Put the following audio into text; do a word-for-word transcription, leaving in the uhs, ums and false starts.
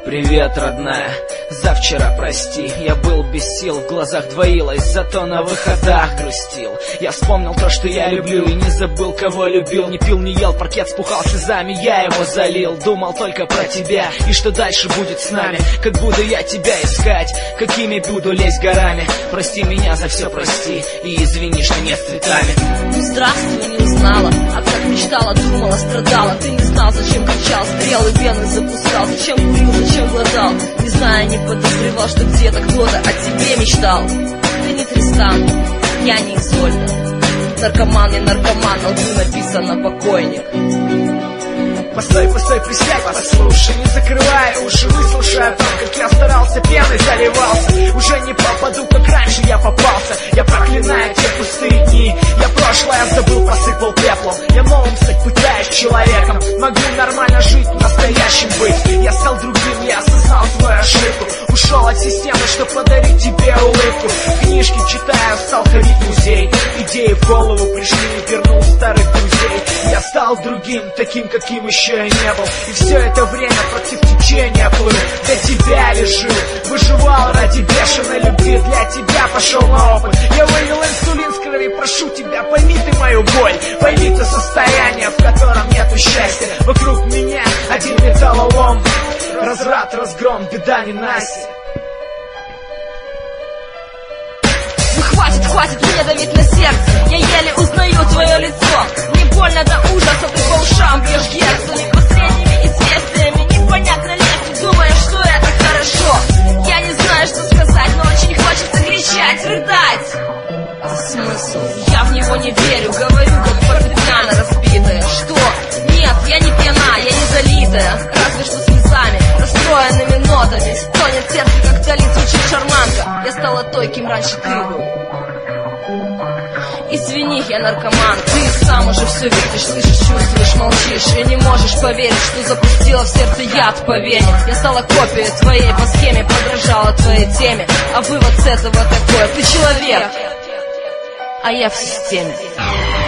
Привет, родная, за вчера прости. Я был без сил, в глазах двоилось, зато на выходах грустил. Я вспомнил то, что я люблю, и не забыл, кого любил. Не пил, не ел, паркет спухал слезами, я его залил. Думал только про тебя, и что дальше будет с нами. Как буду я тебя искать, какими буду лезть горами. Прости меня за все, прости, и извини, что нет с цветами. Ну здравствуй, не узнала, а как мечтала, думала, страдала. Ты не знал, зачем кричал, стрелы вены запускал. Зачем курил, зачем глотал, не знаю, не подозревал, что где-то кто-то о тебе мечтал. Ты не Тристан, я не Изольда. Наркоман, не наркоман, на лбу написано покойник. Постой, постой, присядь, послушай, не закрывай уши, выслушай о том, как я старался, пеной заливался. Уже не попаду, как раньше я попался. Я проклинаю те пустые дни. Я прошлое забыл, посыпал пеплом. Я новым стать пытаюсь человеком. Могу нормально жить, настоящим быть. Я стал другим, я осознал свою ошибку. Ушел от системы, чтобы подарить тебе улыбку. Книжки читаю, стал ходить в музей. Идеи в голову пришли, вернул старых друзей. Я стал другим, таким, каким еще я не был. И все это время против течения плыл. Для тебя лежу, выживал ради бешеной любви. Для тебя пошел на опыт. Я вывел инсулин с крови, прошу тебя, пойми ты мою боль. Пойми то состояние, в котором нету счастья. Вокруг меня один металлолом. Разврат, разгром, беда, ненастье. Ну хватит, хватит мне давить на сердце. Я еле узнаю твое лицо. Мне больно до ужаса, ты по ушам бьешь герцами. Последними известиями непонятно лезть, думая, что это хорошо. Я не знаю, что сказать, но очень хочется кричать, рыдать. Смысл? Я в него не верю, говорю, как фортепиано разбитое. Что? Нет, я не пьяна, я не залитая. Разве что слезами, расстроенными нотами. Стонет сердце, как вдали звучит шарманка. Я стала той, кем раньше ты был. Извини, я наркоман, ты сам уже все видишь, слышишь, чувствуешь, молчишь. И не можешь поверить, что запустила в сердце яд по вене. Я стала копией твоей по схеме, подражала твоей теме. А вывод с этого такой: ты человек, а я в системе.